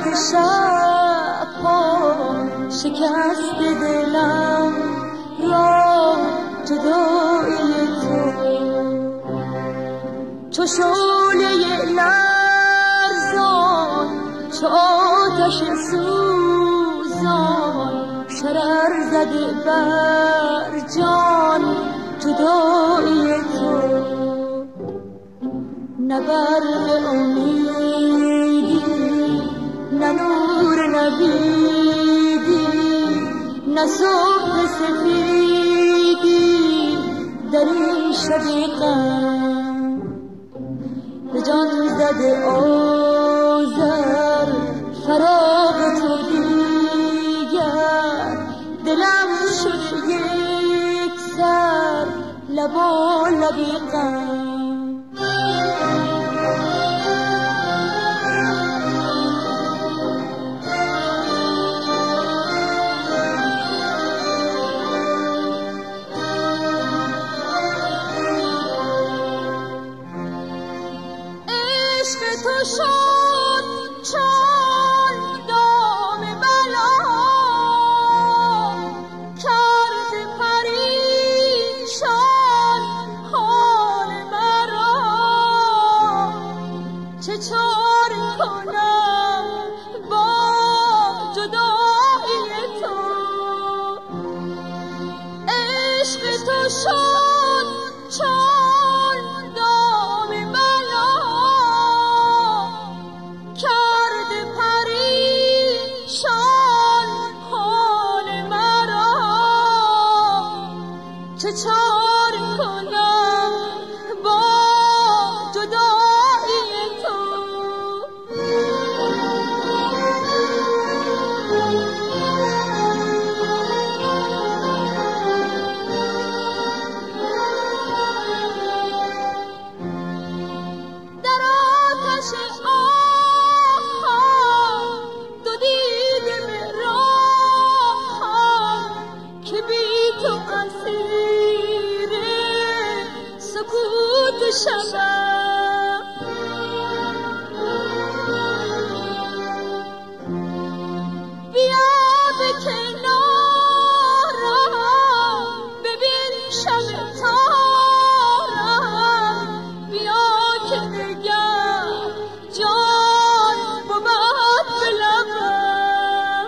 خلوت شب ها شکست دلم را جدایی تو چو شعله لرزان چو آتش سوزان شرر زده بر جان جدایی تو نه برق امیدی نه نور نویدی نه صبح سفیدی در این شب غم به جان زده آذر فراق تو دیگر دلم شد یک سر لبا لبی غم تو شد چون دام بلا کرد پریشان حال مرا چه چاره کنم با جدایی تو عشق تو شد چون دام بلا کرده پریشان حال مرا چه چاره کنم با جدایی تو در آتش شبم بیا به کنارم ببین شب تارم بیا که دگر جان بود به لبم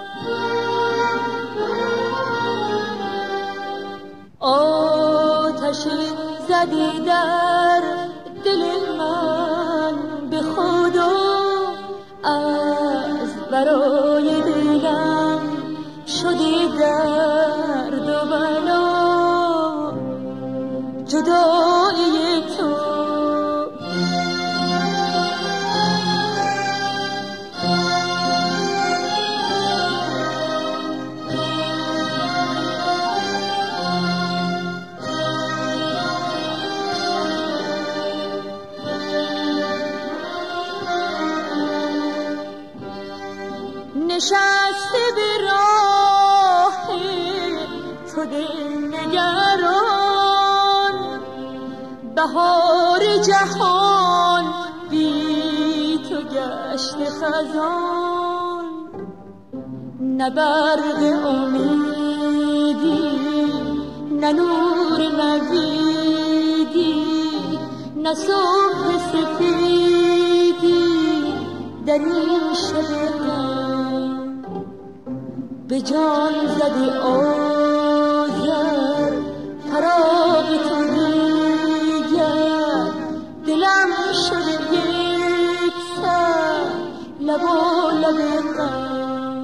آتشی زدی در دل من به خدا از برای دلم شدی درد و بلا جدایی تو نشسته به راه تو دل نگران بهار جهان بی تو گشت خزان نه برق امیدی نه نور نویدی نه صبح سفیدی در این شب به جان زدی آذر فراق تو دیگر دلم شد یک سر لبا لب غم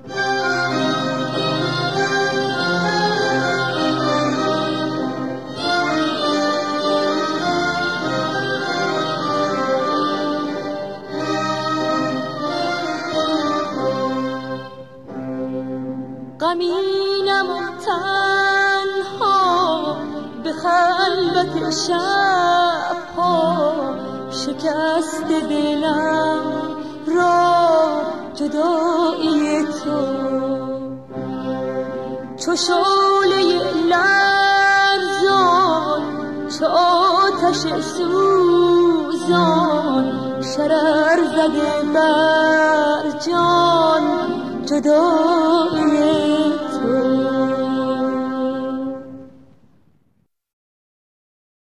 غمینم و تنها به خلوت شب ها شکست دلم را جدایی تو چو شعله لرزان چو آتش سوزان شرر زده بر جان جدایی